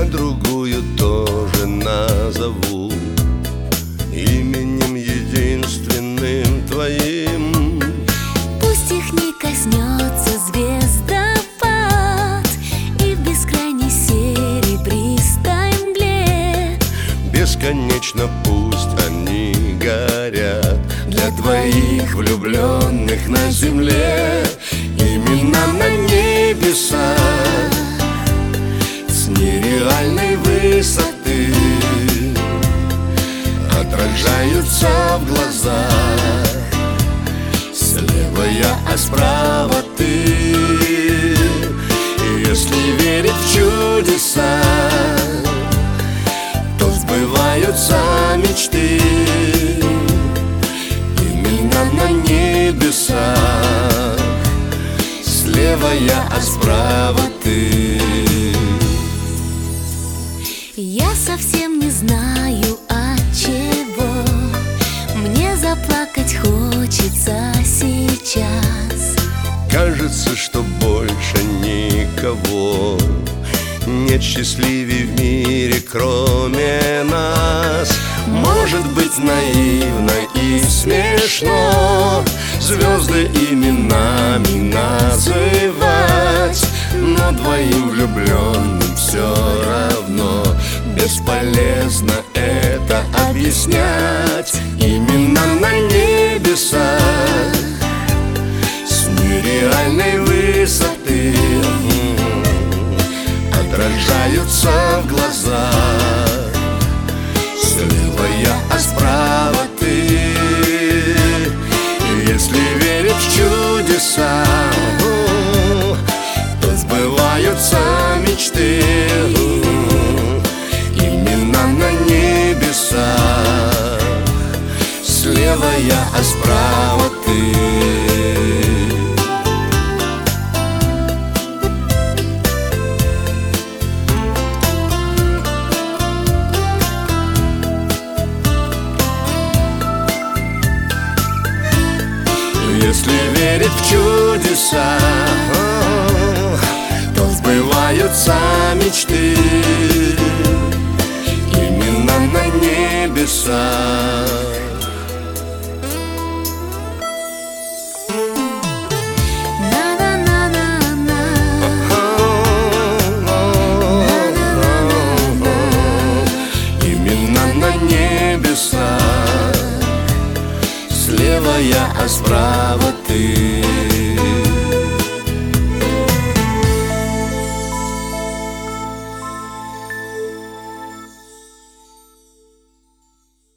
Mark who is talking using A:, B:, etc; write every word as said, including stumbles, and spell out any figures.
A: а другую тоже назову именем единственным твоим.
B: Пусть их не коснется звездопад, и в бескрайней серебристой мгле
A: бесконечно пусть они горят для двоих влюбленных на земле. Имена на небесах с нереальной высоты отражаются в глазах. Слева я, а справа ты. И если верить в чудеса, то сбываются мечты. Имена на небесах, слева я, а справа ты.
B: Я совсем не знаю, от чего мне заплакать хочется сейчас.
A: Кажется, что больше никого нет счастливей в мире, кроме нас. Может быть, наивно и смешно звезды именами называть, но двоим влюбленным все равно бесполезно это объяснять. Имена на небесах с нереальной высоты отражаются в глазах. Слева я, а справа ты. Если верить в чудеса, то сбываются мечты. Имена на небесах, слева я, а справа ты. Если верить в чудеса, то сбываются мечты. Имена на небесах. Имена на небесах, слева я, а справа ты.